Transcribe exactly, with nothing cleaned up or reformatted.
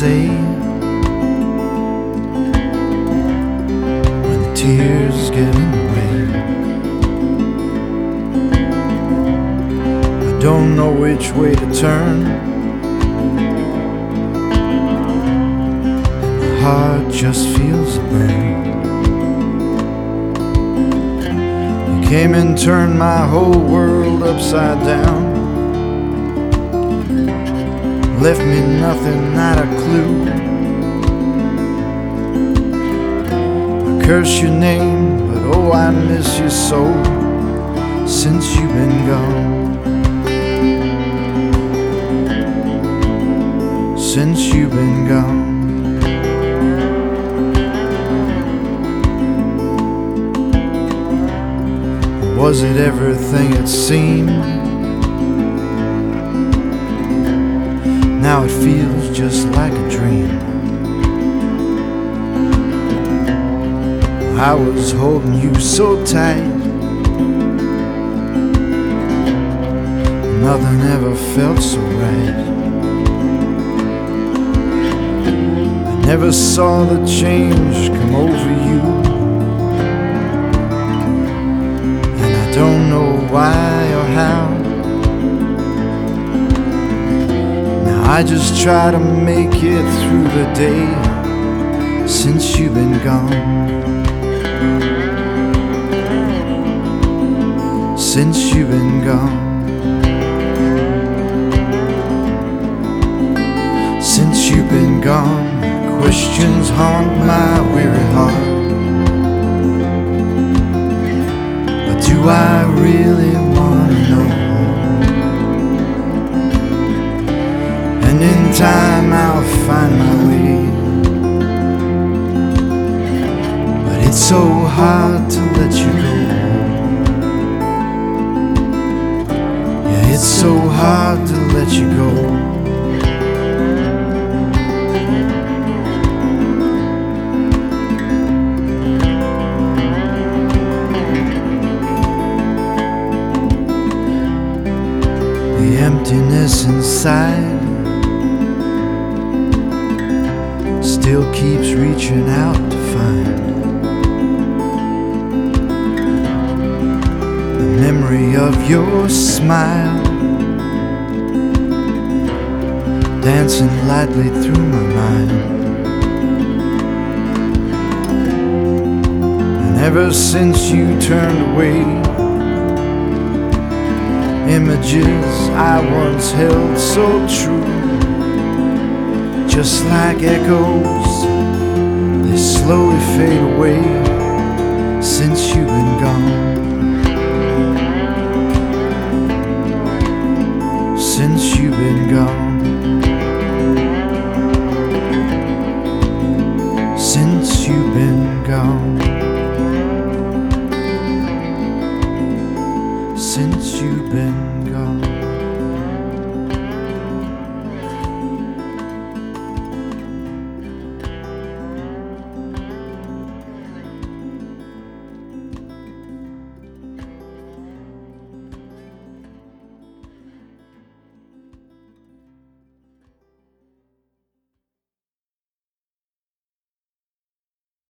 say when the tears get in the way? I don't know which way to turn, and my heart just feels a burn. You came and turned my whole world upside down, left me nothing, not a clue. I curse your name, but oh, I miss you so since you've been gone. Since you've been gone. Was it everything it seemed? Now it feels just like a dream. I was holding you so tight, nothing ever felt so right. I never saw the change come over you, and I don't know why or how. I just try to make it through the day since you've been gone. Since you've been gone. Since you've been gone, questions haunt my weary heart. But do I really want to know? And in time I'll find my way. But it's so hard to let you go. Yeah, it's so hard to let you go. The emptiness inside still keeps reaching out to find the memory of your smile dancing lightly through my mind. And ever since you turned away, images I once held so true, just like echoes, they slowly fade away since you